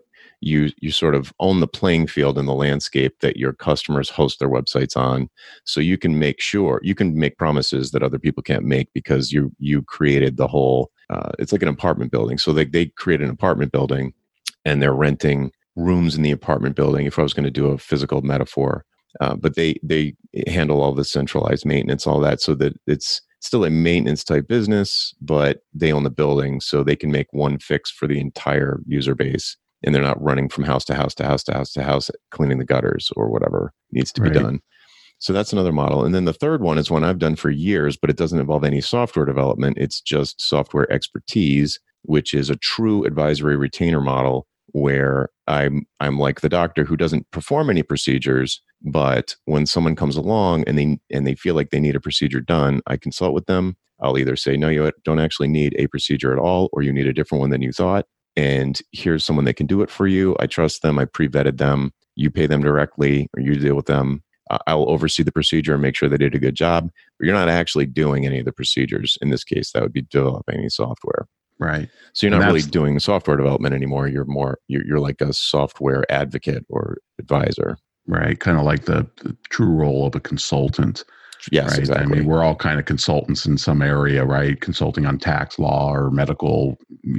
A: you sort of own the playing field in the landscape that your customers host their websites on. So you can make promises that other people can't make because you created the whole. It's like an apartment building. So they create an apartment building, and they're renting rooms in the apartment building. If I was going to do a physical metaphor, but they handle all the centralized maintenance, all that, so that it's still a maintenance type business, but they own the building, so they can make one fix for the entire user base, and they're not running from house to house to house to house to house cleaning the gutters or whatever needs to be done. So that's another model. And then the third one is one I've done for years, but it doesn't involve any software development. It's just software expertise, which is a true advisory retainer model, where I'm like the doctor who doesn't perform any procedures, but when someone comes along and they feel like they need a procedure done, I consult with them. I'll either say, no, you don't actually need a procedure at all, or you need a different one than you thought. And here's someone that can do it for you. I trust them. I pre-vetted them. You pay them directly, or you deal with them. I'll oversee the procedure and make sure they did a good job, but you're not actually doing any of the procedures. In this case, that would be developing any software.
B: Right.
A: So you're not really doing software development anymore. You're like a software advocate or advisor.
B: Right. Kind of like the true role of a consultant.
A: Yes,
B: right?
A: exactly.
B: I mean, we're all kind of consultants in some area, right? Consulting on tax law or medical,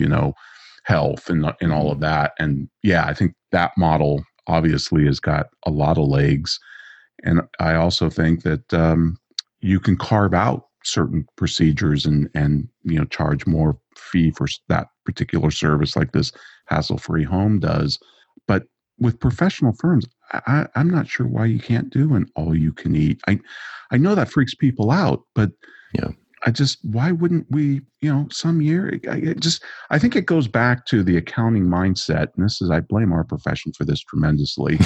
B: health and all of that. And yeah, I think that model obviously has got a lot of legs. And I also think that you can carve out certain procedures and charge more fee for that particular service, like this Hassle-Free Home does. But with professional firms, I'm not sure why you can't do an all-you-can-eat. I know that freaks people out, but
A: yeah,
B: why wouldn't we? Some year. I think it goes back to the accounting mindset, and I blame our profession for this tremendously.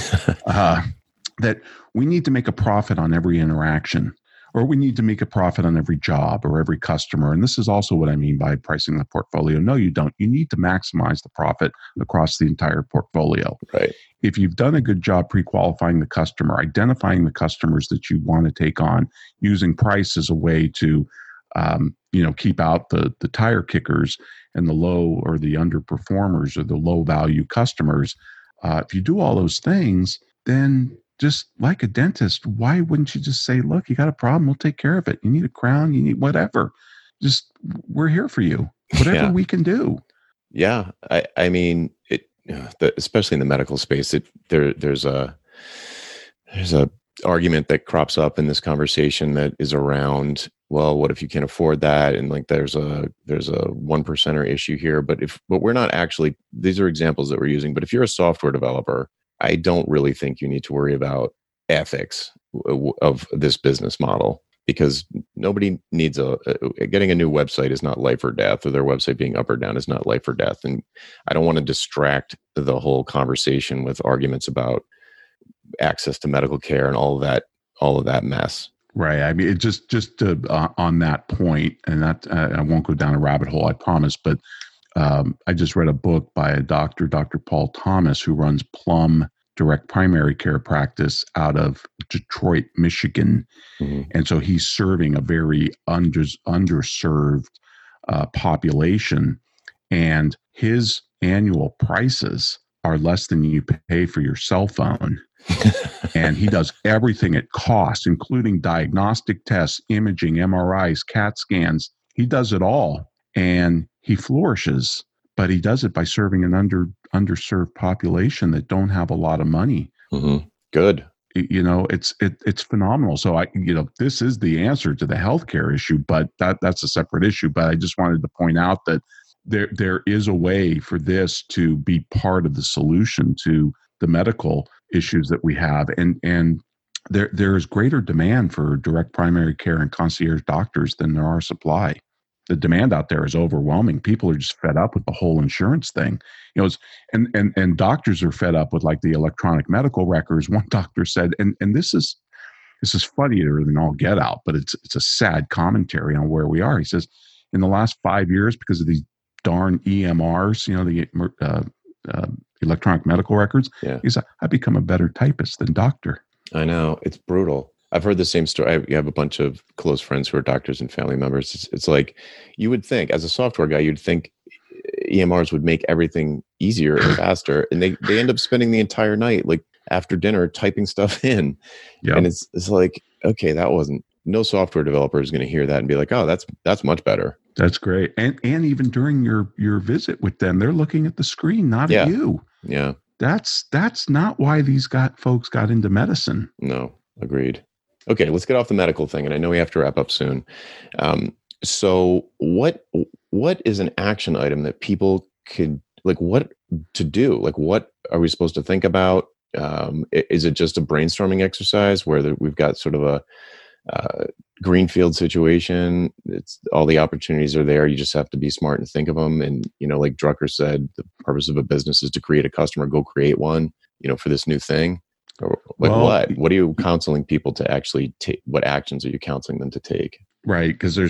B: That we need to make a profit on every interaction, or we need to make a profit on every job or every customer. And this is also what I mean by pricing the portfolio. No, you don't. You need to maximize the profit across the entire portfolio.
A: Right.
B: If you've done a good job pre-qualifying the customer, identifying the customers that you want to take on, using price as a way to, keep out the tire kickers and the low or the underperformers or the low value customers. If you do all those things, then just like a dentist, why wouldn't you just say, look, you got a problem, we'll take care of it. You need a crown, you need whatever. We're here for you, whatever we can do.
A: Yeah. I mean, especially in the medical space, there's a argument that crops up in this conversation that is around, well, what if you can't afford that? And like, there's a 1%er issue here, but we're not actually, these are examples that we're using, but if you're a software developer, I don't really think you need to worry about ethics of this business model, because nobody needs getting a new website is not life or death, or their website being up or down is not life or death. And I don't want to distract the whole conversation with arguments about access to medical care and all of that mess.
B: Right. I mean, it just on that point, and that I won't go down a rabbit hole, I promise, but I just read a book by a doctor, Dr. Paul Thomas, who runs Plum Direct Primary Care Practice out of Detroit, Michigan. Mm-hmm. And so he's serving a very underserved population, and his annual prices are less than you pay for your cell phone. And he does everything at cost, including diagnostic tests, imaging, MRIs, CAT scans. He does it all. And he flourishes, but he does it by serving an underserved population that don't have a lot of money.
A: Mm-hmm. Good.
B: It's phenomenal. So this is the answer to the healthcare issue, but that's a separate issue. But I just wanted to point out that there is a way for this to be part of the solution to the medical issues that we have. And there is greater demand for direct primary care and concierge doctors than there are supply. The demand out there is overwhelming. People are just fed up with the whole insurance thing. And doctors are fed up with like the electronic medical records. One doctor said, and this is funnier than all get out, but it's a sad commentary on where we are. He says, in the last 5 years, because of these darn EMRs, the electronic medical records, he said, I've become a better typist than doctor.
A: I know, it's brutal. I've heard the same story. I have a bunch of close friends who are doctors and family members. It's like, you would think, as a software guy, you'd think EMRs would make everything easier and faster. And they end up spending the entire night, like after dinner, typing stuff in.
B: Yep.
A: And it's like, okay, no software developer is going to hear that and be like, oh, that's much better.
B: That's great. And even during your visit with them, they're looking at the screen, not at you.
A: Yeah.
B: That's not why these folks got into medicine.
A: No, agreed. Okay, let's get off the medical thing. And I know we have to wrap up soon. So what is an action item that people could, like, what to do? Like, what are we supposed to think about? Is it just a brainstorming exercise where we've got sort of a greenfield situation? It's all the opportunities are there. You just have to be smart and think of them. And, like Drucker said, the purpose of a business is to create a customer, go create one, for this new thing. Or like, well, what are you counseling people to actually take? What actions are you counseling them to take?
B: Right. Because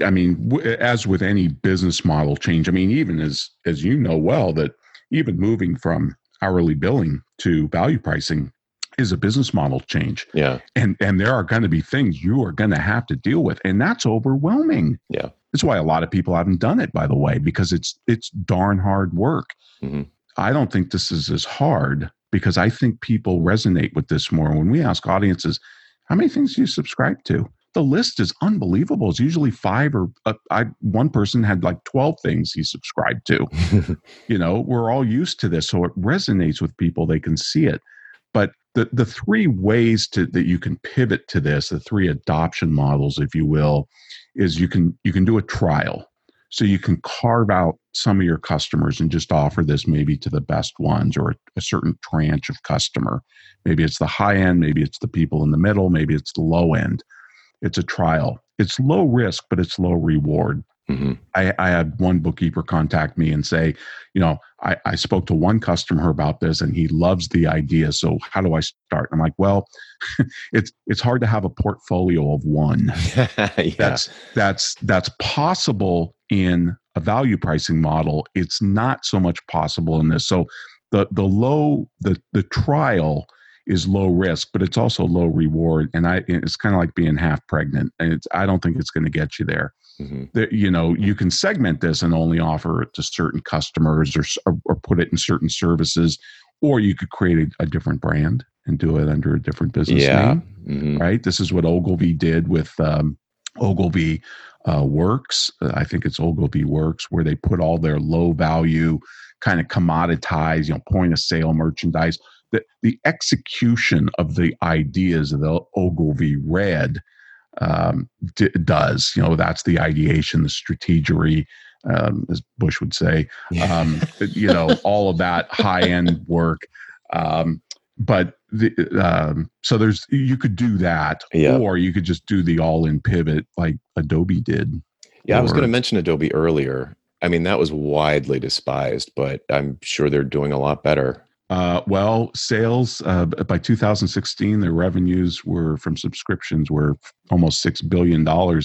B: as with any business model change, even as you know well, that even moving from hourly billing to value pricing is a business model change.
A: Yeah.
B: And there are going to be things you are going to have to deal with. And that's overwhelming.
A: Yeah.
B: That's why a lot of people haven't done it, by the way, because it's darn hard work.
A: Mm-hmm.
B: I don't think this is as hard because I think people resonate with this more. When we ask audiences, how many things do you subscribe to? The list is unbelievable. It's usually 5 or one person had like 12 things he subscribed to. We're all used to this. So it resonates with people. They can see it. But the 3 ways that you can pivot to this, the 3 adoption models, if you will, is you can do a trial. So you can carve out some of your customers and just offer this maybe to the best ones or a certain tranche of customer. Maybe it's the high end, maybe it's the people in the middle, maybe it's the low end. It's a trial. It's low risk, but it's low reward.
A: Mm-hmm.
B: I had one bookkeeper contact me and say, I spoke to one customer about this and he loves the idea. So how do I start? I'm like, well, it's hard to have a portfolio of one.
A: Yeah.
B: That's possible in a value pricing model. It's not so much possible in this. So the trial is low risk, but it's also low reward. And it's kind of like being half pregnant. And I don't think it's going to get you there.
A: Mm-hmm.
B: You can segment this and only offer it to certain customers or put it in certain services, or you could create a different brand and do it under a different business name.
A: Mm-hmm.
B: Right? This is what Ogilvy did with Ogilvy Works. I think it's Ogilvy Works, where they put all their low value kind of commoditized, point of sale merchandise. The execution of the ideas of the Ogilvy Red does. That's the ideation, the strategery, as Bush would say. All of that high-end work. But so you could do that, or you could just do the all-in pivot like Adobe did.
A: Yeah, I was going to mention Adobe earlier. That was widely despised, but I'm sure they're doing a lot better.
B: Sales by 2016, their revenues from subscriptions were almost $6 billion,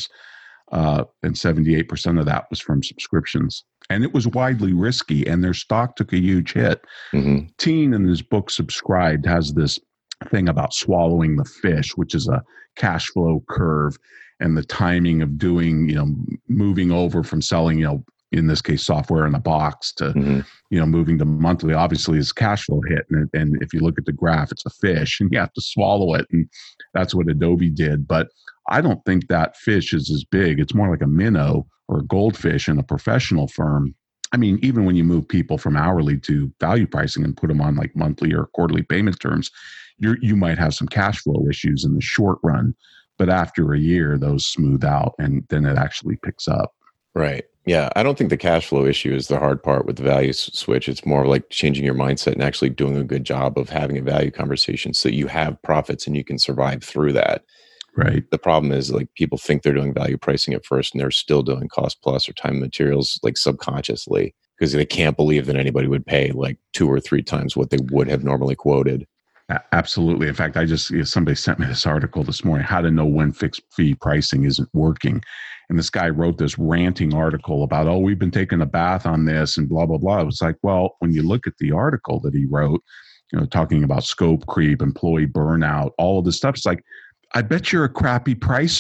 B: and 78% of that was from subscriptions. And it was widely risky, and their stock took a huge hit.
A: Mm-hmm.
B: Teen, in his book Subscribed, has this thing about swallowing the fish, which is a cash flow curve, and the timing of doing, moving over from selling, in this case, software in a box to, moving to monthly, obviously is cash flow hit. And if you look at the graph, it's a fish and you have to swallow it. And that's what Adobe did. But I don't think that fish is as big. It's more like a minnow or a goldfish in a professional firm. Even when you move people from hourly to value pricing and put them on like monthly or quarterly payment terms, you might have some cash flow issues in the short run. But after a year, those smooth out and then it actually picks up.
A: Right. Yeah. I don't think the cash flow issue is the hard part with the value switch. It's more like changing your mindset and actually doing a good job of having a value conversation so you have profits and you can survive through that.
B: Right.
A: The problem is like people think they're doing value pricing at first and they're still doing cost plus or time and materials like subconsciously because they can't believe that anybody would pay like 2 or 3 times what they would have normally quoted.
B: Absolutely. In fact, somebody sent me this article this morning, how to know when fixed fee pricing isn't working. And this guy wrote this ranting article about, we've been taking a bath on this and blah, blah, blah. It was like, well, when you look at the article that he wrote, talking about scope creep, employee burnout, all of this stuff, it's like, I bet you're a crappy pricer.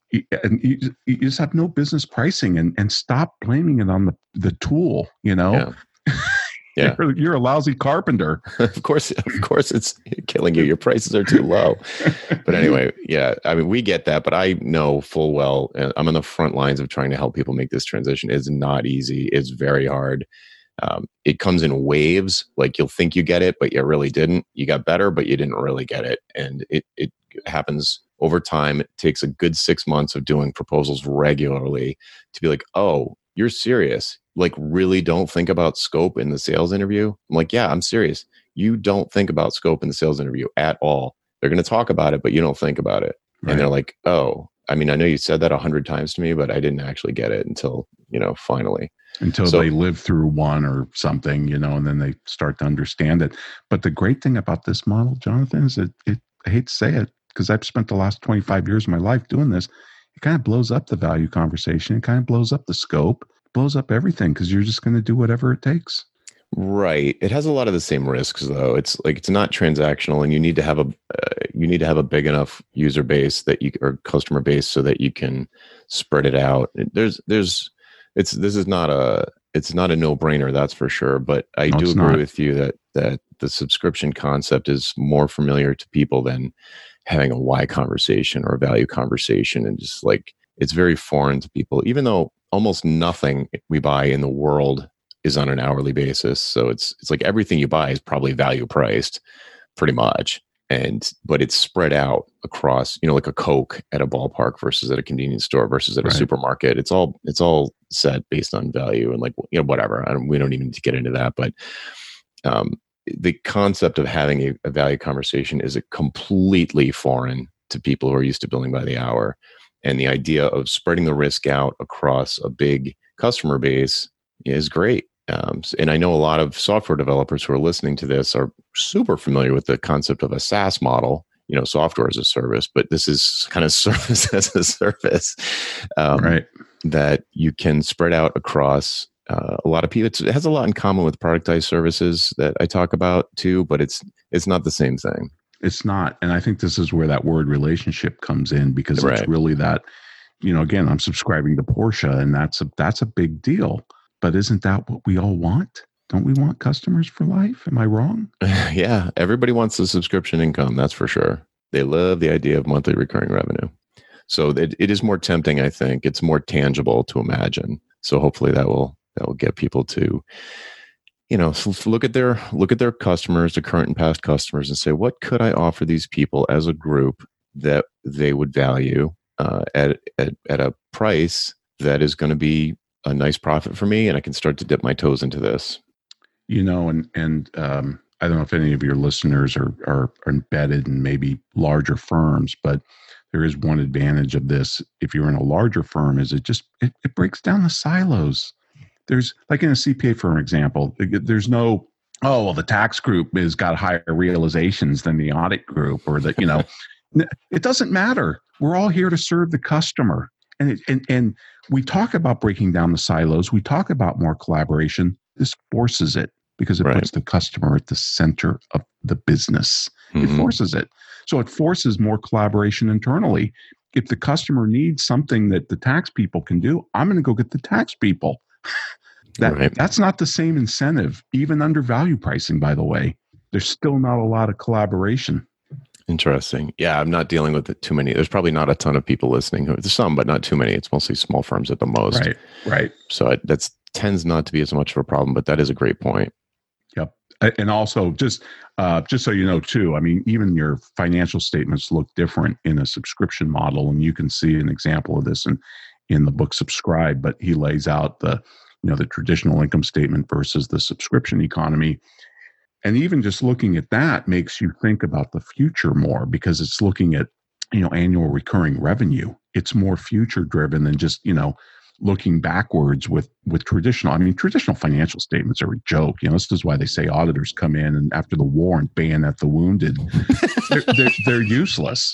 B: And you just have no business pricing, and stop blaming it on the tool.
A: Yeah. Yeah.
B: You're a lousy carpenter.
A: Of course, it's killing you. Your prices are too low. But anyway, yeah, I mean, we get that, but I know full well, and I'm on the front lines of trying to help people make this transition. It's not easy. It's very hard. It comes in waves. Like, you'll think you get it, but you really didn't. You got better, but you didn't really get it. And it happens over time. It takes a good 6 months of doing proposals regularly to be like, oh, you're serious. Like, really don't think about scope in the sales interview? I'm like, yeah, I'm serious. You don't think about scope in the sales interview at all. They're going to talk about it, but you don't think about it. Right. And they're like, oh, I mean, I know you said that 100 times to me, but I didn't actually get it until, finally.
B: Until they live through one or something, and then they start to understand it. But the great thing about this model, Jonathan, is I hate to say it, because I've spent the last 25 years of my life doing this. It kind of blows up the value conversation. It kind of blows up the scope, blows up everything, because you're just going to do whatever it takes.
A: Right. It has a lot of the same risks, though. It's like, it's not transactional, and you need to have a big enough user base or customer base so that you can spread it out. It's not a no-brainer, that's for sure. But I do agree with you that the subscription concept is more familiar to people than having a why conversation or a value conversation, and just like, it's very foreign to people, even though almost nothing we buy in the world is on an hourly basis. So it's like everything you buy is probably value priced pretty much. But it's spread out across, like a Coke at a ballpark versus at a convenience store versus at a supermarket. It's all set based on value and, like, whatever. We don't even need to get into that, but the concept of having a value conversation is completely foreign to people who are used to billing by the hour. And the idea of spreading the risk out across a big customer base is great. And I know a lot of software developers who are listening to this are super familiar with the concept of a SaaS model, software as a service, but this is kind of service as a service, that you can spread out across a lot of people. It has a lot in common with productized services that I talk about too, but it's not the same thing.
B: It's not. And I think this is where that word relationship comes in, because it's really that, again, I'm subscribing to Porsche, and that's a big deal. But isn't that what we all want? Don't we want customers for life? Am I wrong?
A: Yeah. Everybody wants the subscription income. That's for sure. They love the idea of monthly recurring revenue. So it is more tempting, I think. It's more tangible to imagine. So hopefully that will get people to, look at their customers, the current and past customers, and say, what could I offer these people as a group that they would value at a price that is going to be a nice profit for me, and I can start to dip my toes into this.
B: And I don't know if any of your listeners are embedded in maybe larger firms, but there is one advantage of this. If you're in a larger firm, is it breaks down the silos. There's, like in a CPA firm example, there's no, the tax group has got higher realizations than the audit group, or that, it doesn't matter. We're all here to serve the customer. And we talk about breaking down the silos. We talk about more collaboration. This forces it, because it puts the customer at the center of the business. Mm-hmm. It forces it. So it forces more collaboration internally. If the customer needs something that the tax people can do, I'm going to go get the tax people. That's not the same incentive, even under value pricing, by the way. There's still not a lot of collaboration.
A: Interesting. Yeah, I'm not dealing with it too many. There's probably not a ton of people listening. There's some, but not too many. It's mostly small firms at the most.
B: Right.
A: So that tends not to be as much of a problem, but that is a great point.
B: Yep. And also, just so you know, too, I mean, even your financial statements look different in a subscription model, and you can see an example of this in the book Subscribe. But he lays out the traditional income statement versus the subscription economy. And even just looking at that makes you think about the future more, because it's looking at, annual recurring revenue. It's more future driven than just, looking backwards with traditional. I mean, traditional financial statements are a joke. This is why they say auditors come in and after the war and bayonet the wounded. they're useless.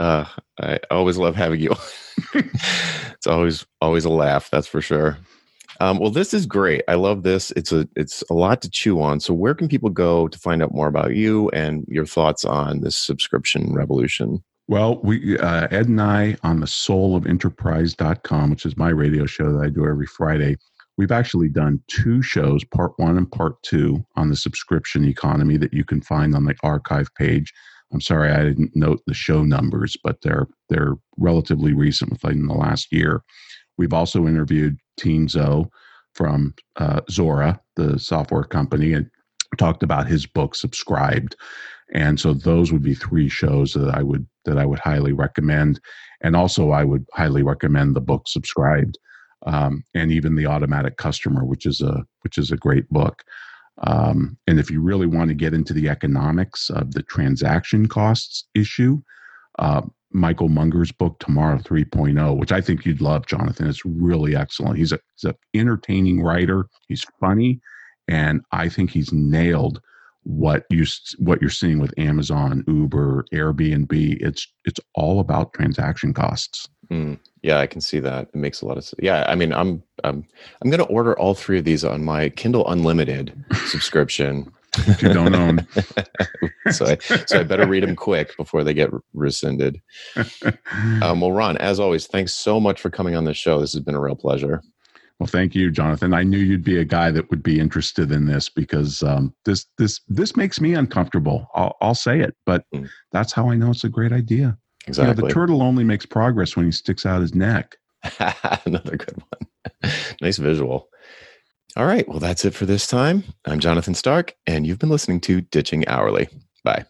A: I always love having you. It's always a laugh. That's for sure. Well, this is great. I love this. It's a lot to chew on. So where can people go to find out more about you and your thoughts on this subscription revolution?
B: Well, Ed and I on the soulofinterprise.com, which is my radio show that I do every Friday, we've actually done 2 shows, part 1 and part 2, on the subscription economy that you can find on the archive page. I'm sorry I didn't note the show numbers, but they're relatively recent, within the last year. We've also interviewed Team Zoe from Zuora, the software company, and talked about his book, Subscribed. And so those would be 3 shows that I would highly recommend. And also I would highly recommend the book Subscribed, and even The Automatic Customer, which is a great book. And if you really want to get into the economics of the transaction costs issue, Michael Munger's book, Tomorrow 3.0, which I think you'd love, Jonathan. It's really excellent. He's an entertaining writer. He's funny. And I think he's nailed what you're seeing with Amazon, Uber, Airbnb. It's all about transaction costs.
A: Yeah, I can see that. It makes a lot of sense. Yeah, I mean, I'm going to order all 3 of these on my Kindle Unlimited subscription.
B: If you don't own.
A: so I better read them quick before they get rescinded. Well, Ron, as always, thanks so much for coming on the show. This has been a real pleasure.
B: Well, thank you, Jonathan. I knew you'd be a guy that would be interested in this because this makes me uncomfortable. I'll say it, but that's how I know it's a great idea.
A: Exactly.
B: The turtle only makes progress when he sticks out his neck.
A: Another good one. Nice visual. All right. Well, that's it for this time. I'm Jonathan Stark, and you've been listening to Ditching Hourly. Bye.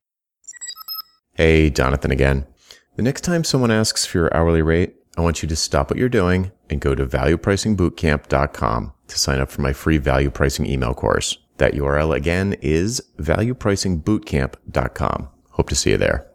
A: Hey, Jonathan again. The next time someone asks for your hourly rate, I want you to stop what you're doing and go to valuepricingbootcamp.com to sign up for my free value pricing email course. That URL again is valuepricingbootcamp.com. Hope to see you there.